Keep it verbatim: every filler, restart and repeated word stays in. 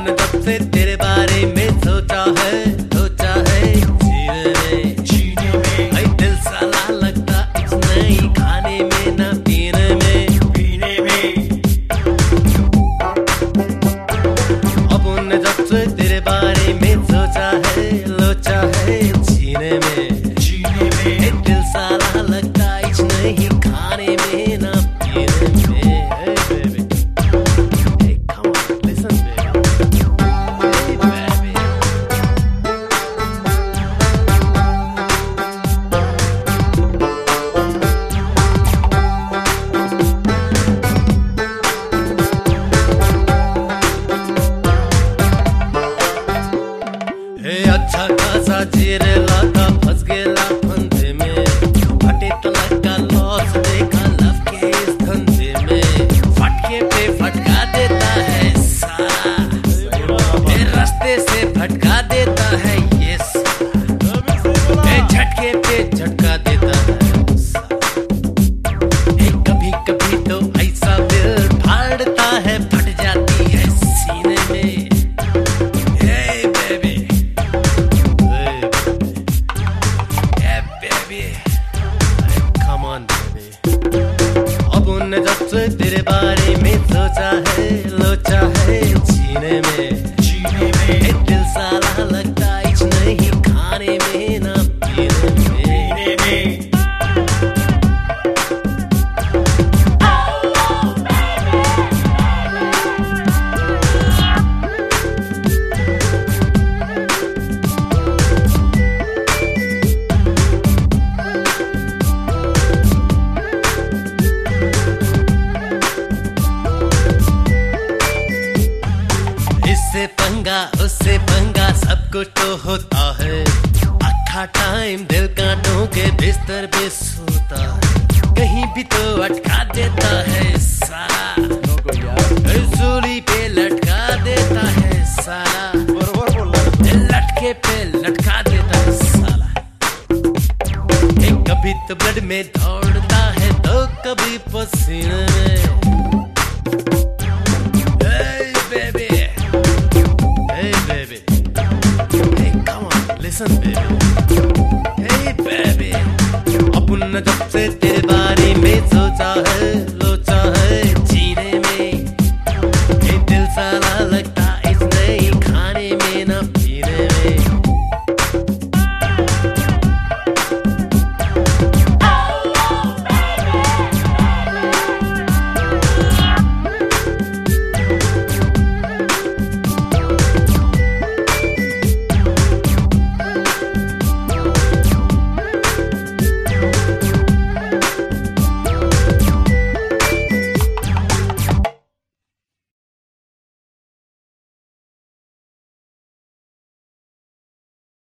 न जब से तेरे बारे में सोचा है, सोचा है जीने में, जीने में ऐ दिल साला लगता कुछ नहीं, खाने में ना पीने में, पीने में। अब न जब से तेरे बारे में सोचा है, लोचा है जीने में, जीने में ऐ दिल साला लगता कुछ नहीं, खाने में ना पीने में। अच्छा खासा जीरे लाता फंस गेला फंदे में, फटे तलक का लॉस देखा लव के इस धंधे में, फटके पे फटका देता है सारा, ए रास्ते से भटका देता है ये सारा, ए झटके पे झटका देता है सारा, ए कभी कभी तो ऐसा दिल फाड़ता है, फट जाती है सीने में। अब उन जब से तेरे बारे में सोचा है, लोचा है जीने में, जीने में दिल साला लगता कुछ नहीं, खाने में ना पीने में, पीने में। इससे पंगा उससे पंगा सब कुछ तो होता है, अखा टाइम दिल कांटों के बिस्तर पे सोता है, कहीं भी तो अटका देता है साला, सूली पे लटका देता है साला, लटके पे लटका देता है साला, कभी तो ब्लड में दौड़ता है तो कभी पसीने